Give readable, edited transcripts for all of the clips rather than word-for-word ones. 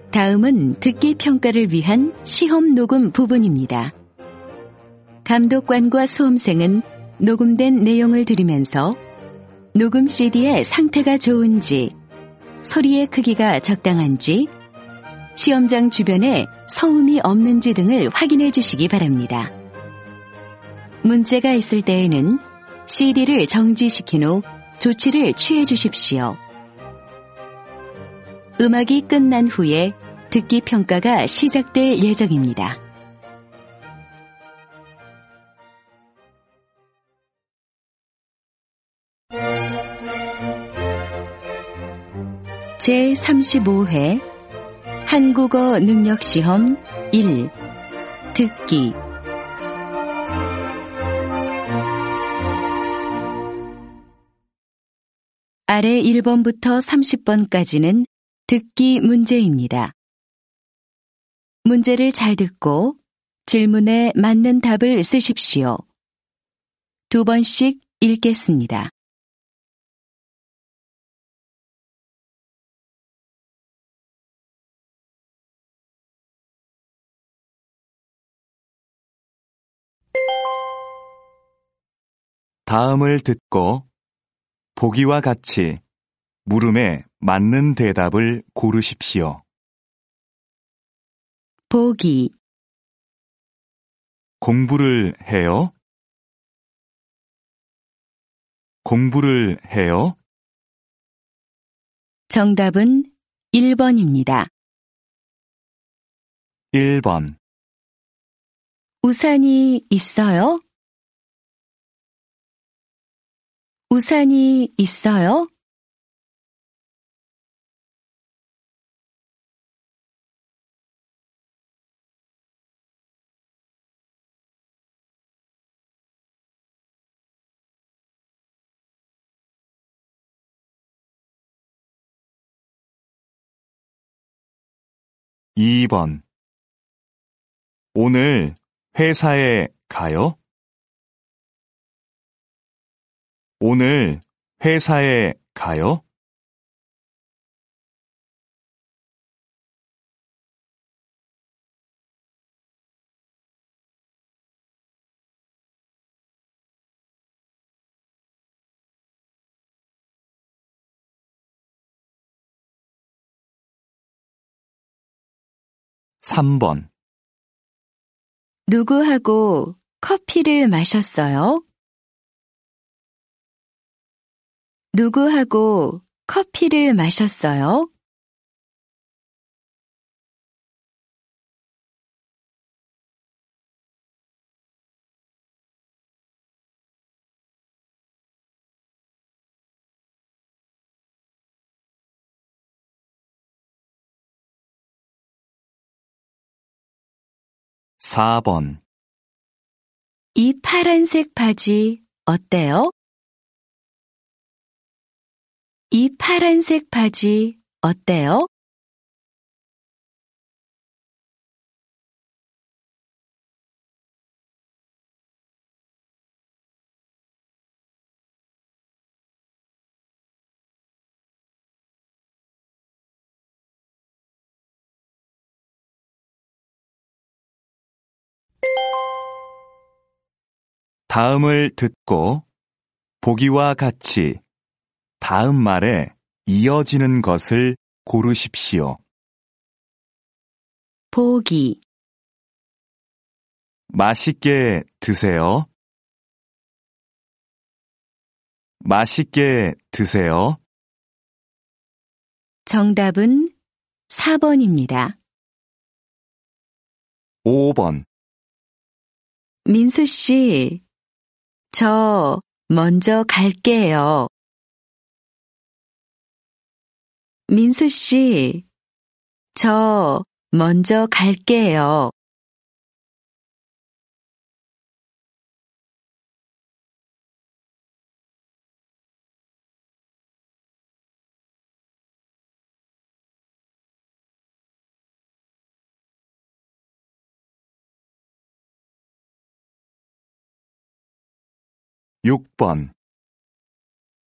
다음은 듣기 평가를 위한 시험 녹음 부분입니다. 감독관과 수험생은 녹음된 내용을 들으면서 녹음 CD의 상태가 좋은지, 소리의 크기가 적당한지, 시험장 주변에 소음이 없는지 등을 확인해 주시기 바랍니다. 문제가 있을 때에는 CD를 정지시킨 후 조치를 취해 주십시오. 음악이 끝난 후에 듣기 평가가 시작될 예정입니다. 제35회 한국어 능력시험 1 듣기 아래 1번부터 30번까지는 듣기 문제입니다. 문제를 잘 듣고 질문에 맞는 답을 쓰십시오. 2번씩 읽겠습니다. 다음을 듣고 보기와 같이 물음에 맞는 대답을 고르십시오. 보기 공부를 해요? 공부를 해요? 정답은 1번입니다. 1번 우산이 있어요? 우산이 있어요? 2번 오늘 회사에 가요? 오늘 회사에 가요? 3번 누구하고 커피를 마셨어요? 누구하고 커피를 마셨어요? 4번 이 파란색 바지 어때요? 이 파란색 바지 어때요? 다음을 듣고 보기와 같이 다음 말에 이어지는 것을 고르십시오. 보기 맛있게 드세요. 맛있게 드세요. 정답은 4번입니다. 5번 민수 씨, 저 먼저 갈게요. 민수 씨, 저 먼저 갈게요. 6번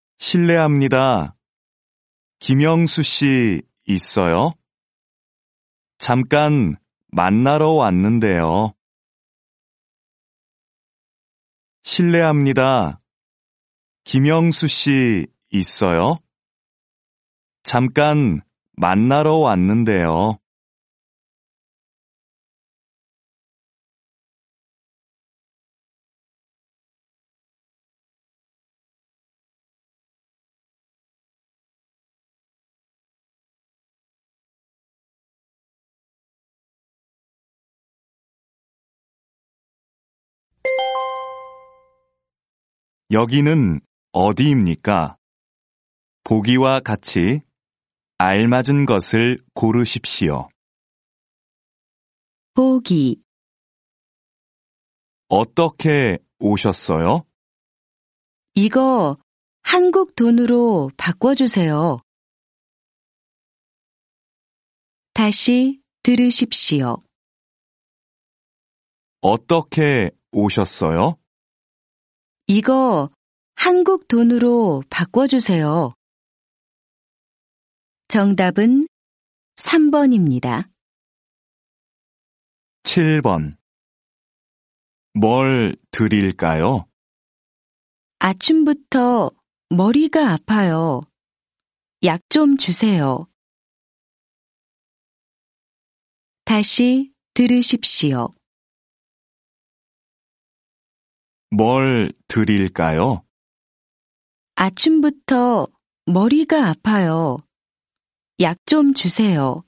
실례합니다. 김영수 씨 있어요? 잠깐 만나러 왔는데요. 실례합니다. 김영수 씨 있어요? 잠깐 만나러 왔는데요. 여기는 어디입니까? 보기와 같이 알맞은 것을 고르십시오. 보기, 어떻게 오셨어요? 이거 한국 돈으로 바꿔주세요. 다시 들으십시오. 어떻게 오셨어요? 이거 한국 돈으로 바꿔주세요. 정답은 3번입니다. 7번. 뭘 드릴까요? 아침부터 머리가 아파요. 약 좀 주세요. 다시 들으십시오. 뭘 드릴까요? 아침부터 머리가 아파요. 약 좀 주세요.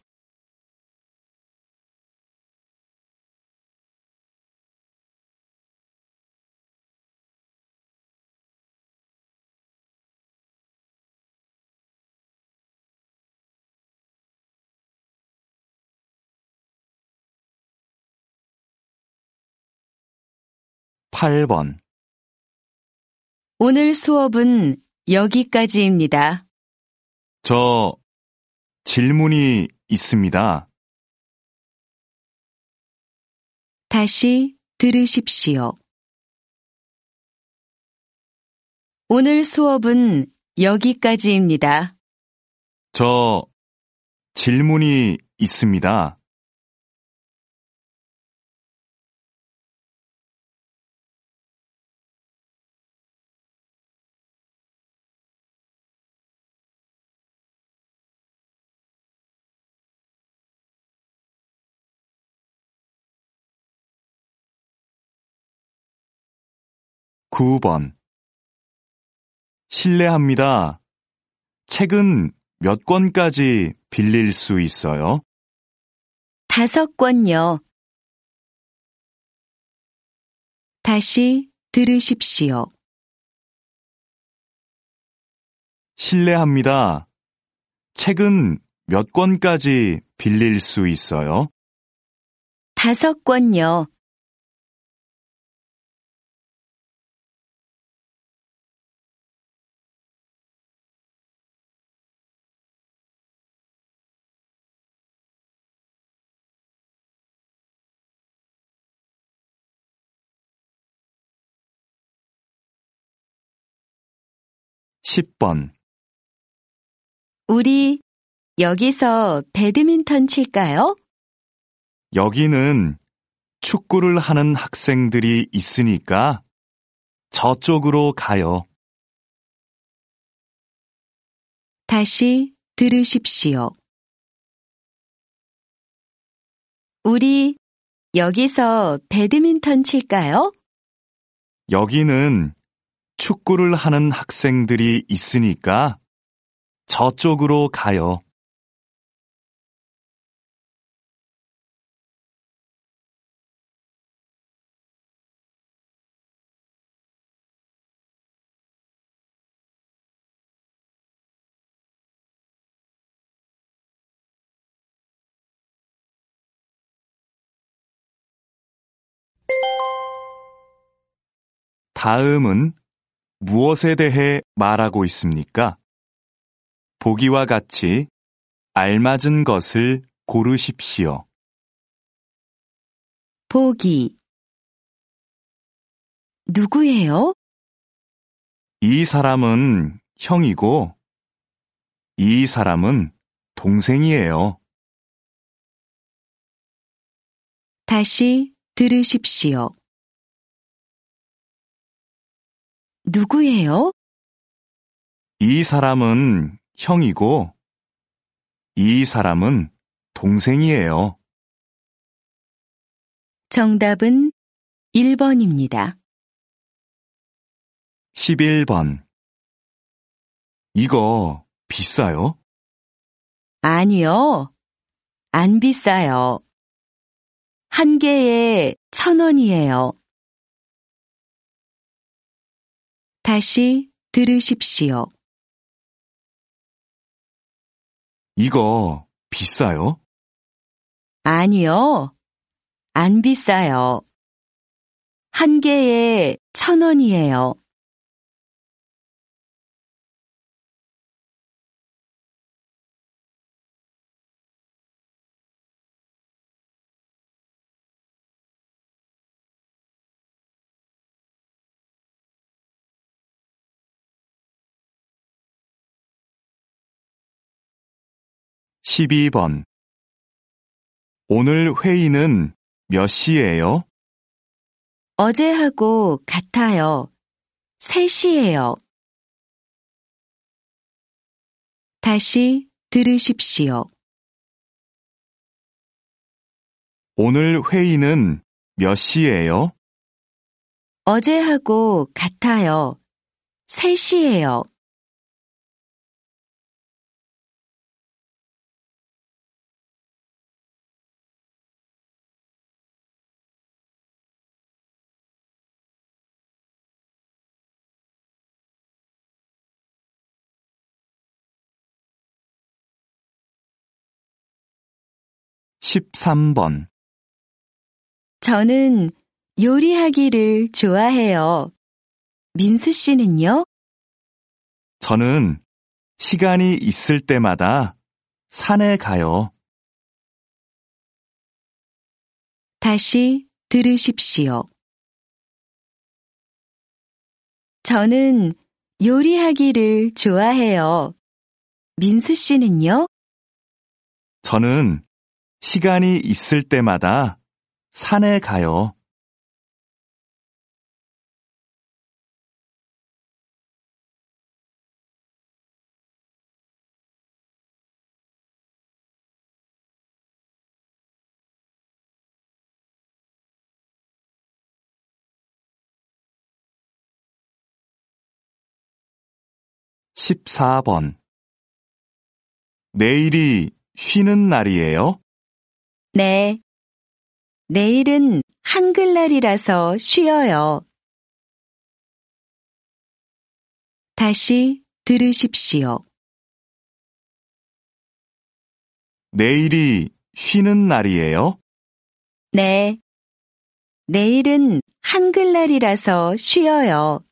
8번. 오늘 수업은 여기까지입니다. 저 질문이 있습니다. 다시 들으십시오. 오늘 수업은 여기까지입니다. 저 질문이 있습니다. 9번. 실례합니다. 책은 몇 권까지 빌릴 수 있어요? 5권요. 다시 들으십시오. 실례합니다. 책은 몇 권까지 빌릴 수 있어요? 5권요. 10번. 우리 여기서 배드민턴 칠까요? 여기는 축구를 하는 학생들이 있으니까 저쪽으로 가요. 다시 들으십시오. 우리 여기서 배드민턴 칠까요? 여기는 축구를 하는 학생들이 있으니까 저쪽으로 가요. '다음은 무엇에 대해 말하고 있습니까? 보기와 같이 알맞은 것을 고르십시오. 보기. 누구예요? 이 사람은 형이고 이 사람은 동생이에요. 다시 들으십시오. 누구예요? 이 사람은 형이고, 이 사람은 동생이에요. 정답은 1번입니다. 11번. 이거 비싸요? 아니요, 안 비싸요. 한 개에 1,000원이에요. 다시 들으십시오. 이거 비싸요? 아니요, 안 비싸요. 한 개에 1,000원이에요. 12번. 오늘 회의는 몇 시예요? 어제하고 같아요. 3시예요. 다시 들으십시오. 오늘 회의는 몇 시예요? 어제하고 같아요. 3시예요. 13번. 저는 요리하기를 좋아해요. 민수 씨는요? 저는 시간이 있을 때마다 산에 가요. 다시 들으십시오. 저는 요리하기를 좋아해요. 민수 씨는요? 저는 시간이 있을 때마다 산에 가요. 14번. 내일이 쉬는 날이에요? 네. 내일은 한글날이라서 쉬어요. 다시 들으십시오. 내일이 쉬는 날이에요? 네. 내일은 한글날이라서 쉬어요.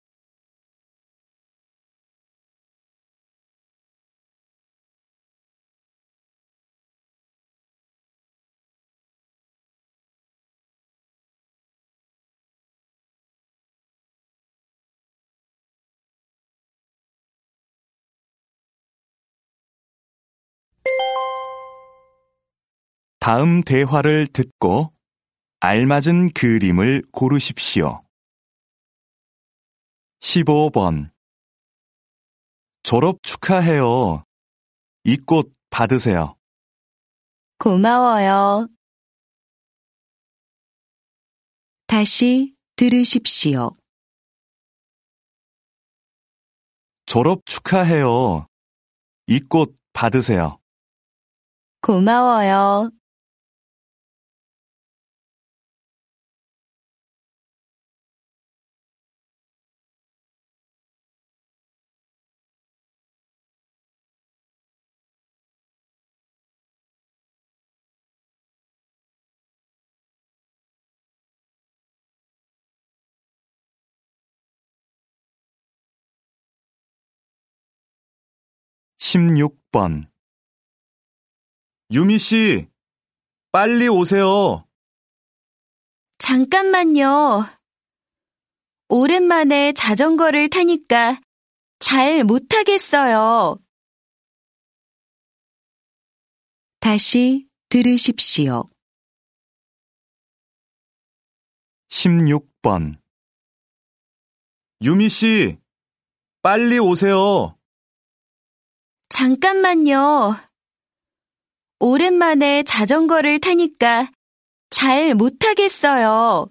다음 대화를 듣고 알맞은 그림을 고르십시오. 15번. 졸업 축하해요. 이 꽃 받으세요. 고마워요. 다시 들으십시오. 졸업 축하해요. 이 꽃 받으세요. 고마워요. 16번. 유미 씨, 빨리 오세요. 잠깐만요. 오랜만에 자전거를 타니까 잘 못하겠어요. 다시 들으십시오. 16번. 유미 씨, 빨리 오세요. 잠깐만요. 오랜만에 자전거를 타니까 잘 못하겠어요.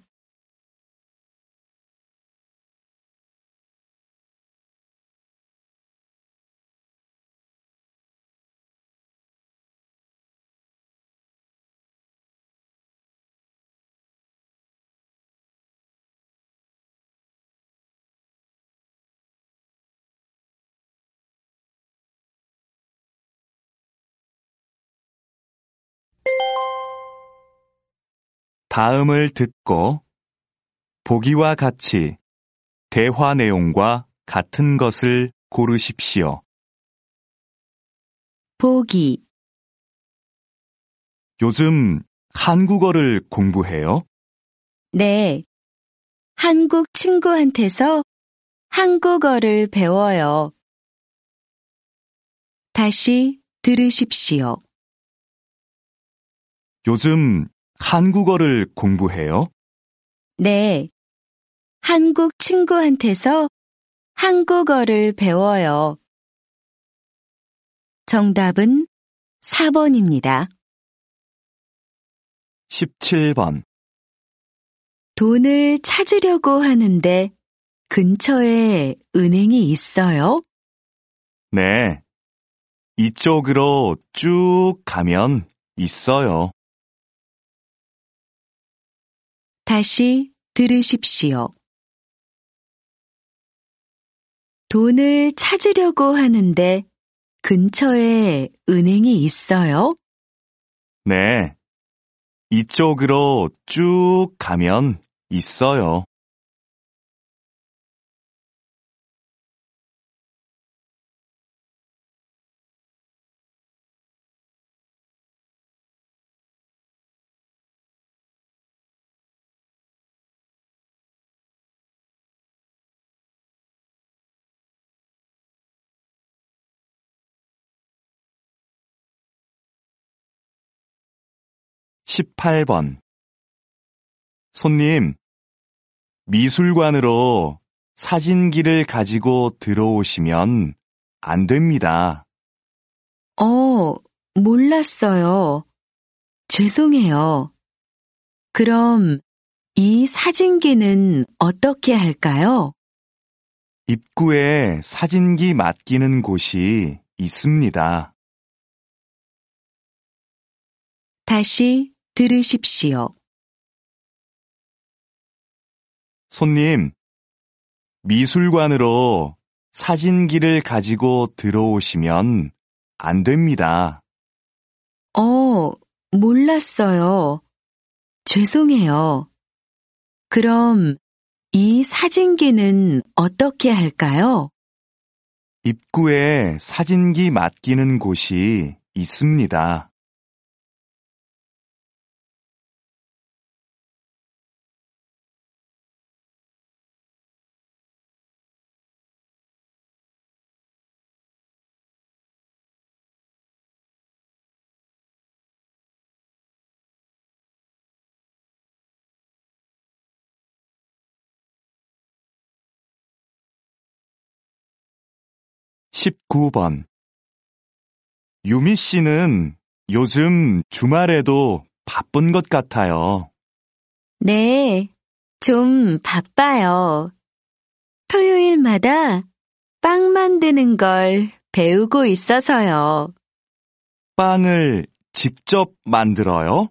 다음을 듣고 보기와 같이 대화 내용과 같은 것을 고르십시오. 보기. 요즘 한국어를 공부해요? 네. 한국 친구한테서 한국어를 배워요. 다시 들으십시오. 요즘 한국어를 공부해요? 네. 한국 친구한테서 한국어를 배워요. 정답은 4번입니다. 17번. 돈을 찾으려고 하는데 근처에 은행이 있어요? 네. 이쪽으로 쭉 가면 있어요. 다시 들으십시오. 돈을 찾으려고 하는데 근처에 은행이 있어요? 네. 이쪽으로 쭉 가면 있어요. 18번. 손님, 미술관으로 사진기를 가지고 들어오시면 안 됩니다. 몰랐어요. 죄송해요. 그럼 이 사진기는 어떻게 할까요? 입구에 사진기 맡기는 곳이 있습니다. 다시 들으십시오. 손님, 미술관으로 사진기를 가지고 들어오시면 안 됩니다. 몰랐어요. 죄송해요. 그럼 이 사진기는 어떻게 할까요? 입구에 사진기 맡기는 곳이 있습니다. 19번. 유미 씨는 요즘 주말에도 바쁜 것 같아요. 네, 좀 바빠요. 토요일마다 빵 만드는 걸 배우고 있어서요. 빵을 직접 만들어요?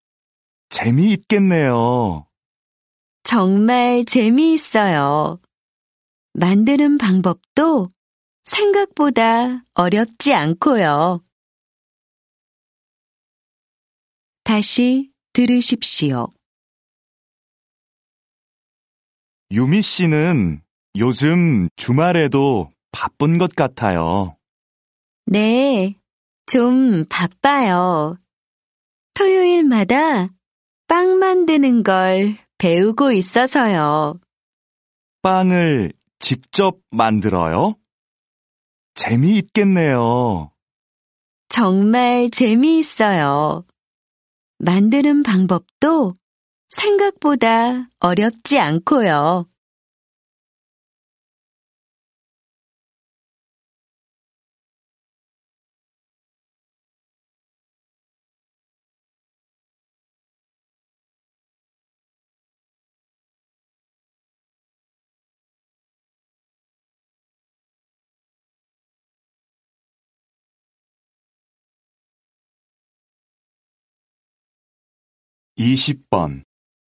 재미있겠네요. 정말 재미있어요. 만드는 방법도 생각보다 어렵지 않고요. 다시 들으십시오. 유미 씨는 요즘 주말에도 바쁜 것 같아요. 네, 좀 바빠요. 토요일마다 빵 만드는 걸 배우고 있어서요. 빵을 직접 만들어요? 재미있겠네요. 정말 재미있어요. 만드는 방법도 생각보다 어렵지 않고요. 20번.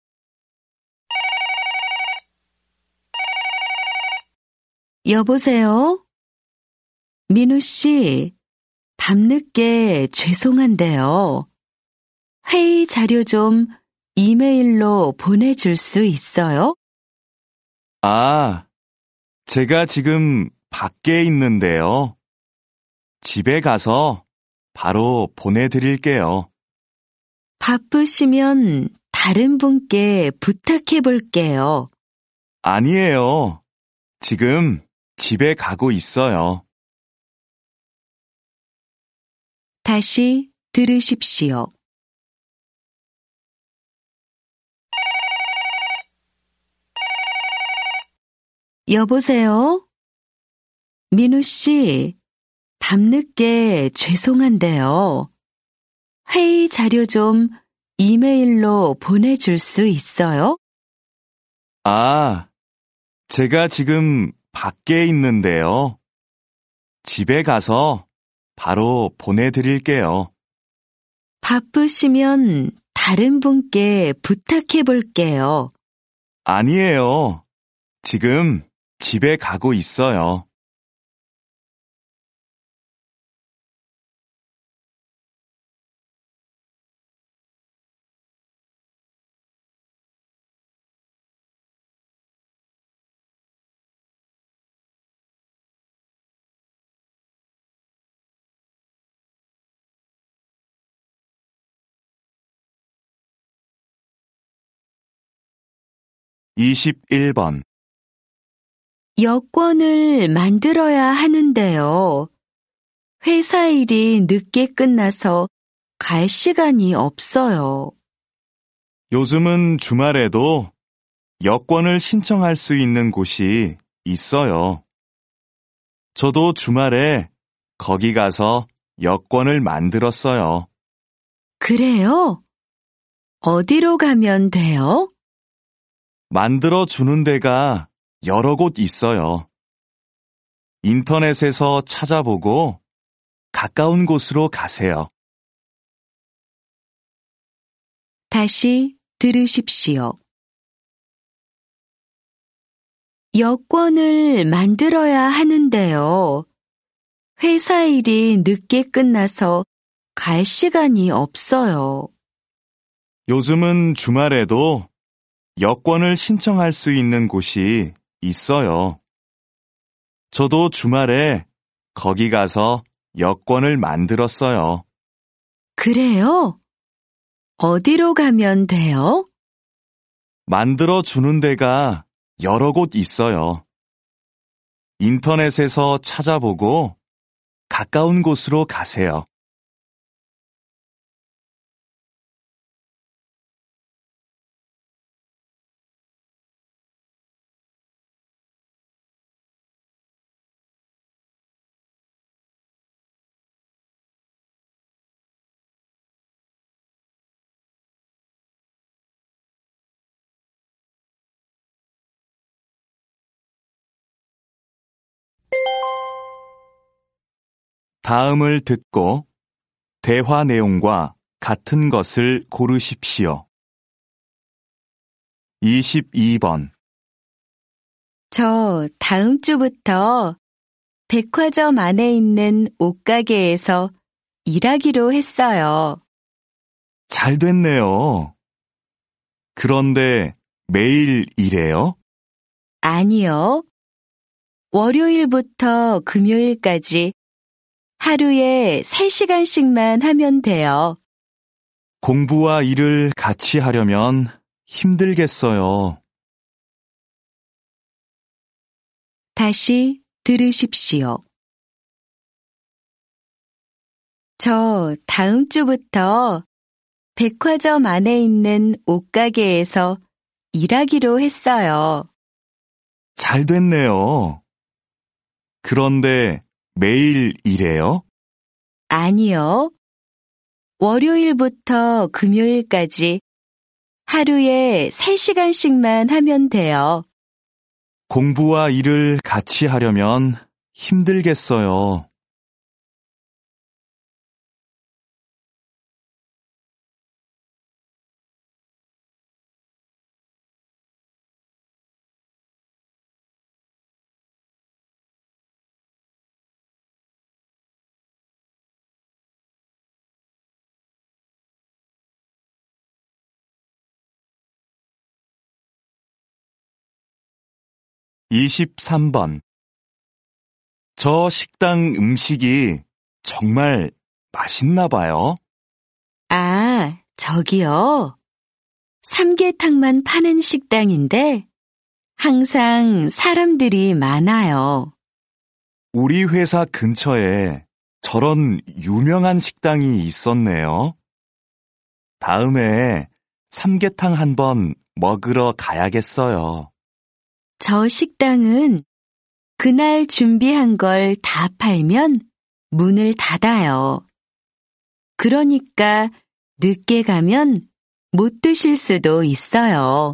여보세요? 민우 씨, 밤늦게 죄송한데요. 회의 자료 좀 이메일로 보내줄 수 있어요? 아, 제가 지금 밖에 있는데요. 집에 가서 바로 보내드릴게요. 바쁘시면 다른 분께 부탁해 볼게요. 아니에요. 지금 집에 가고 있어요. 다시 들으십시오. 여보세요? 민우 씨, 밤늦게 죄송한데요. 회의 자료 좀 이메일로 보내줄 수 있어요? 아, 제가 지금 밖에 있는데요. 집에 가서 바로 보내드릴게요. 바쁘시면 다른 분께 부탁해 볼게요. 아니에요. 지금 집에 가고 있어요. 이십일 번. 여권을 만들어야 하는데요. 회사 일이 늦게 끝나서 갈 시간이 없어요. 요즘은 주말에도 여권을 신청할 수 있는 곳이 있어요. 저도 주말에 거기 가서 여권을 만들었어요. 그래요? 어디로 가면 돼요? 만들어 주는 데가 여러 곳 있어요. 인터넷에서 찾아보고 가까운 곳으로 가세요. 다시 들으십시오. 여권을 만들어야 하는데요. 회사 일이 늦게 끝나서 갈 시간이 없어요. 요즘은 주말에도 여권을 신청할 수 있는 곳이 있어요. 저도 주말에 거기 가서 여권을 만들었어요. 그래요? 어디로 가면 돼요? 만들어 주는 데가 여러 곳 있어요. 인터넷에서 찾아보고 가까운 곳으로 가세요. 다음을 듣고 대화 내용과 같은 것을 고르십시오. 22번. 저 다음 주부터 백화점 안에 있는 옷가게에서 일하기로 했어요. 잘 됐네요. 그런데 매일 일해요? 아니요. 월요일부터 금요일까지 하루에 3시간씩만 하면 돼요. 공부와 일을 같이 하려면 힘들겠어요. 다시 들으십시오. 저 다음 주부터 백화점 안에 있는 옷가게에서 일하기로 했어요. 잘 됐네요. 그런데 매일 일해요? 아니요. 월요일부터 금요일까지 하루에 3시간씩만 하면 돼요. 공부와 일을 같이 하려면 힘들겠어요. (23번) 저 식당 음식이 정말 맛있나 봐요. 아, 저기요. 삼계탕만 파는 식당인데 항상 사람들이 많아요. 우리 회사 근처에 저런 유명한 식당이 있었네요. 다음에 삼계탕 한번 먹으러 가야겠어요. 저 식당은 그날 준비한 걸 다 팔면 문을 닫아요. 그러니까 늦게 가면 못 드실 수도 있어요.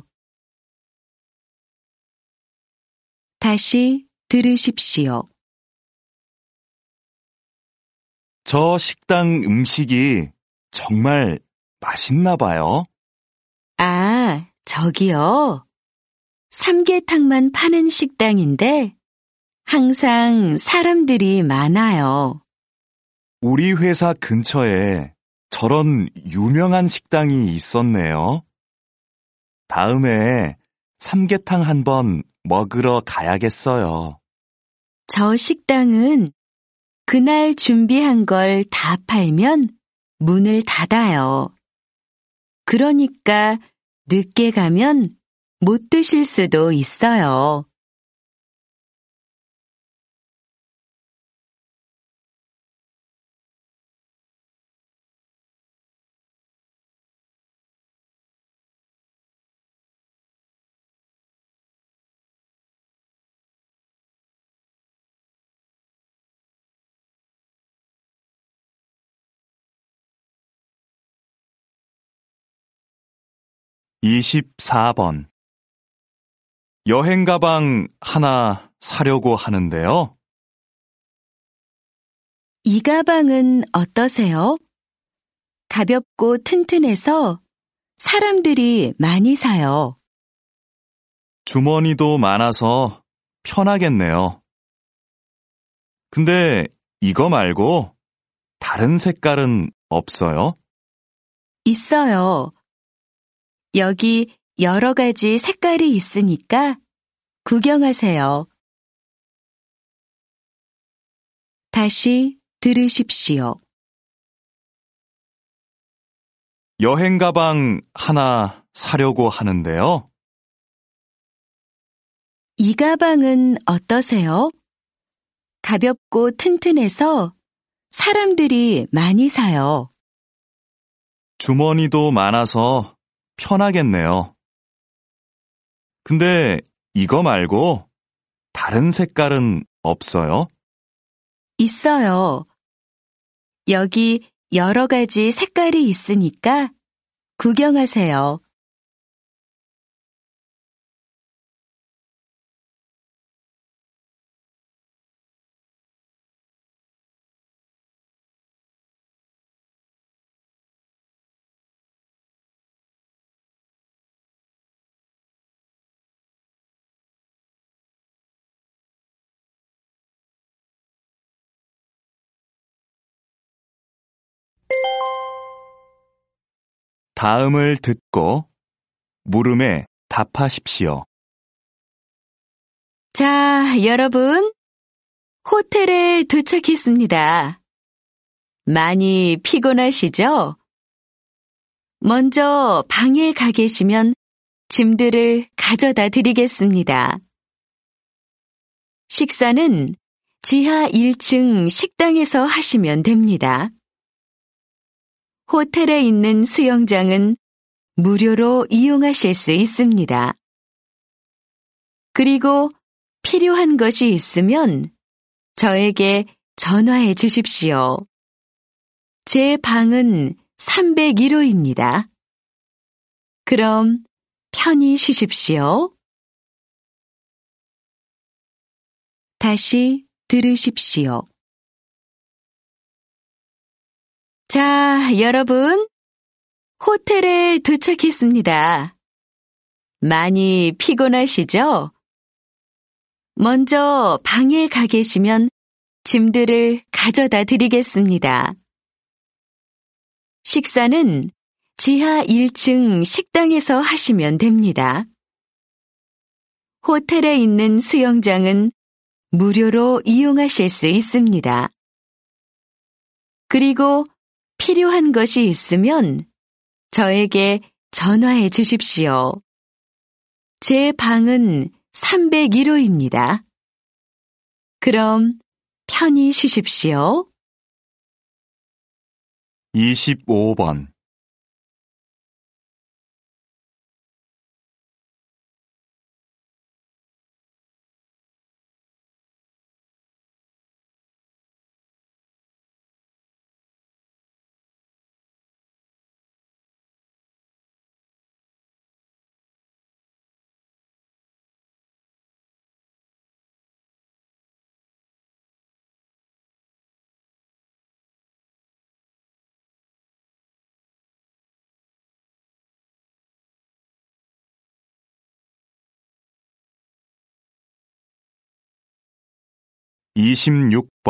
다시 들으십시오. 저 식당 음식이 정말 맛있나 봐요. 아, 저기요. 삼계탕만 파는 식당인데 항상 사람들이 많아요. 우리 회사 근처에 저런 유명한 식당이 있었네요. 다음에 삼계탕 한번 먹으러 가야겠어요. 저 식당은 그날 준비한 걸 다 팔면 문을 닫아요. 그러니까 늦게 가면 못 드실 수도 있어요. (24번) 여행 가방 하나 사려고 하는데요. 이 가방은 어떠세요? 가볍고 튼튼해서 사람들이 많이 사요. 주머니도 많아서 편하겠네요. 근데 이거 말고 다른 색깔은 없어요? 있어요. 여기 여러 가지 색깔이 있으니까 구경하세요. 다시 들으십시오. 여행 가방 하나 사려고 하는데요. 이 가방은 어떠세요? 가볍고 튼튼해서 사람들이 많이 사요. 주머니도 많아서 편하겠네요. 근데 이거 말고 다른 색깔은 없어요? 있어요. 여기 여러 가지 색깔이 있으니까 구경하세요. 다음을 듣고 물음에 답하십시오. 자, 여러분. 호텔에 도착했습니다. 많이 피곤하시죠? 먼저 방에 가 계시면 짐들을 가져다 드리겠습니다. 식사는 지하 1층 식당에서 하시면 됩니다. 호텔에 있는 수영장은 무료로 이용하실 수 있습니다. 그리고 필요한 것이 있으면 저에게 전화해 주십시오. 제 방은 301호입니다. 그럼 편히 쉬십시오. 다시 들으십시오. 자, 여러분, 호텔에 도착했습니다. 많이 피곤하시죠? 먼저 방에 가 계시면 짐들을 가져다 드리겠습니다. 식사는 지하 1층 식당에서 하시면 됩니다. 호텔에 있는 수영장은 무료로 이용하실 수 있습니다. 그리고 필요한 것이 있으면 저에게 전화해 주십시오. 제 방은 301호입니다. 그럼 편히 쉬십시오. 25번. (26번)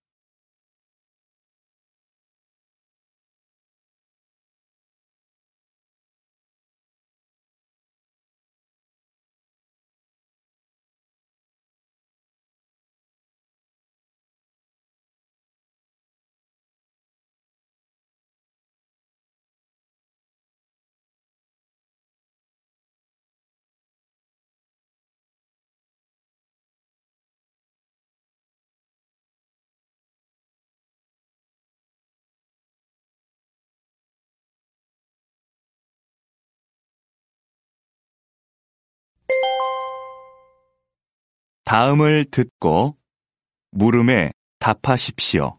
다음을 듣고 물음에 답하십시오.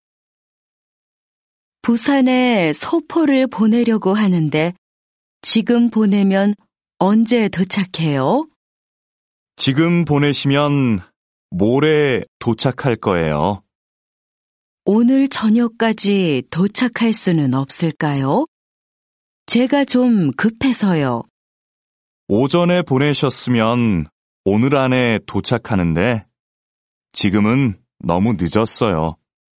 부산에 소포를 보내려고 하는데 지금 보내면 언제 도착해요? 지금 보내시면 모레 도착할 거예요. 오늘 저녁까지 도착할 수는 없을까요? 제가 좀 급해서요. 오전에 보내셨으면 오늘 안에 도착하는데 지금은 너무 늦었어요.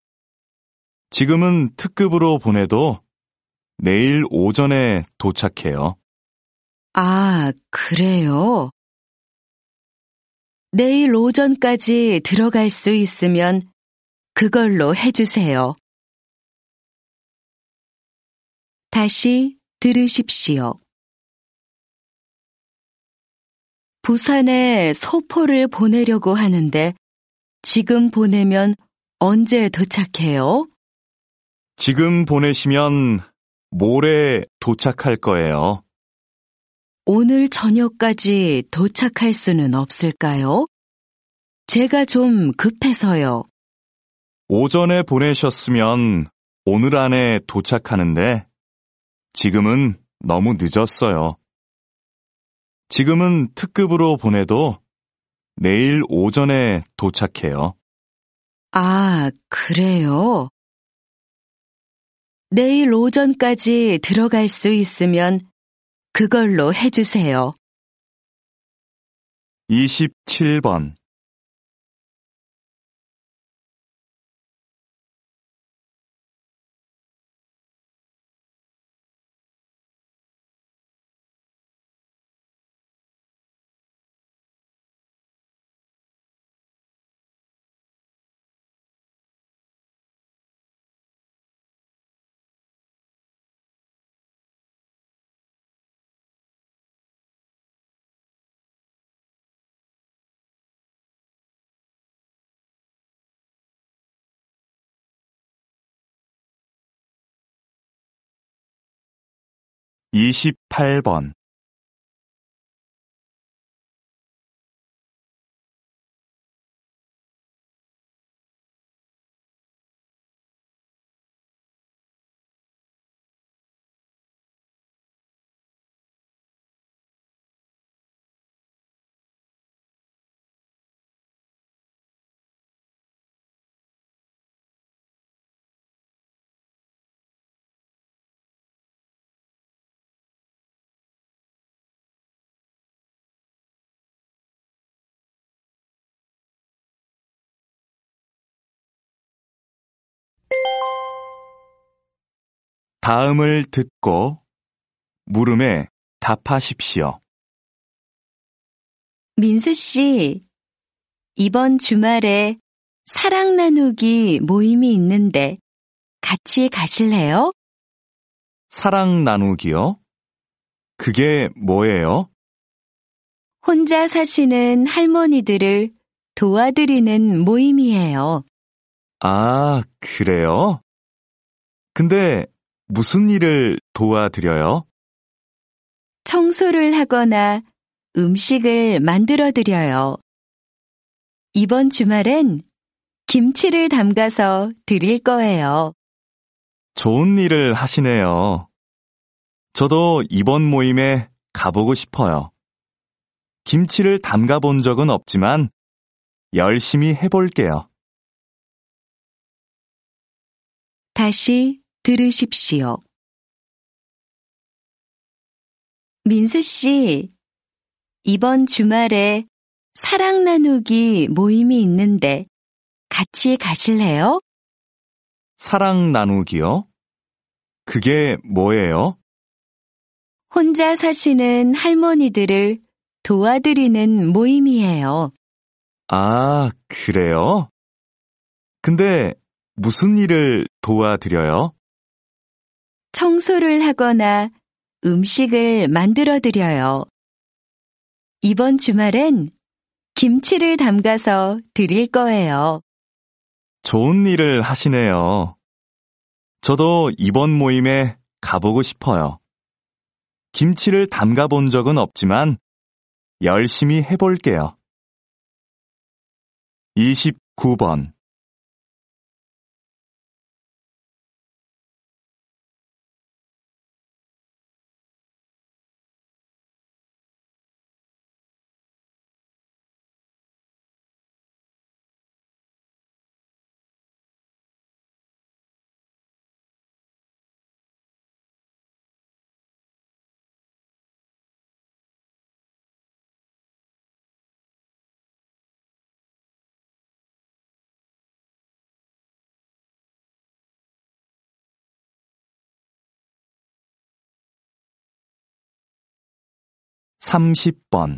지금은 특급으로 보내도 내일 오전에 도착해요. 아, 그래요? 내일 오전까지 들어갈 수 있으면 그걸로 해주세요. 다시 들으십시오. 부산에 소포를 보내려고 하는데 지금 보내면 언제 도착해요? 지금 보내시면 모레 도착할 거예요. 오늘 저녁까지 도착할 수는 없을까요? 제가 좀 급해서요. 오전에 보내셨으면 오늘 안에 도착하는데 지금은 너무 늦었어요. 지금은 특급으로 보내도 내일 오전에 도착해요. 아, 그래요? 내일 오전까지 들어갈 수 있으면 그걸로 해주세요. 27번 28번. 다음을 듣고 물음에 답하십시오. 민수 씨, 이번 주말에 사랑 나누기 모임이 있는데 같이 가실래요? 사랑 나누기요? 그게 뭐예요? 혼자 사시는 할머니들을 도와드리는 모임이에요. 아, 그래요? 근데 무슨 일을 도와드려요? 청소를 하거나 음식을 만들어 드려요. 이번 주말엔 김치를 담가서 드릴 거예요. 좋은 일을 하시네요. 저도 이번 모임에 가보고 싶어요. 김치를 담가 본 적은 없지만 열심히 해볼게요. 다시 들으십시오. 민수 씨, 이번 주말에 사랑 나누기 모임이 있는데 같이 가실래요? 사랑 나누기요? 그게 뭐예요? 혼자 사시는 할머니들을 도와드리는 모임이에요. 아, 그래요? 근데 무슨 일을 도와드려요? 청소를 하거나 음식을 만들어 드려요. 이번 주말엔 김치를 담가서 드릴 거예요. 좋은 일을 하시네요. 저도 이번 모임에 가보고 싶어요. 김치를 담가 본 적은 없지만 열심히 해볼게요. 29번. 삼십 번.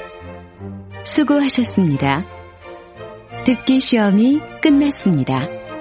수고하셨습니다. 듣기 시험이 끝났습니다.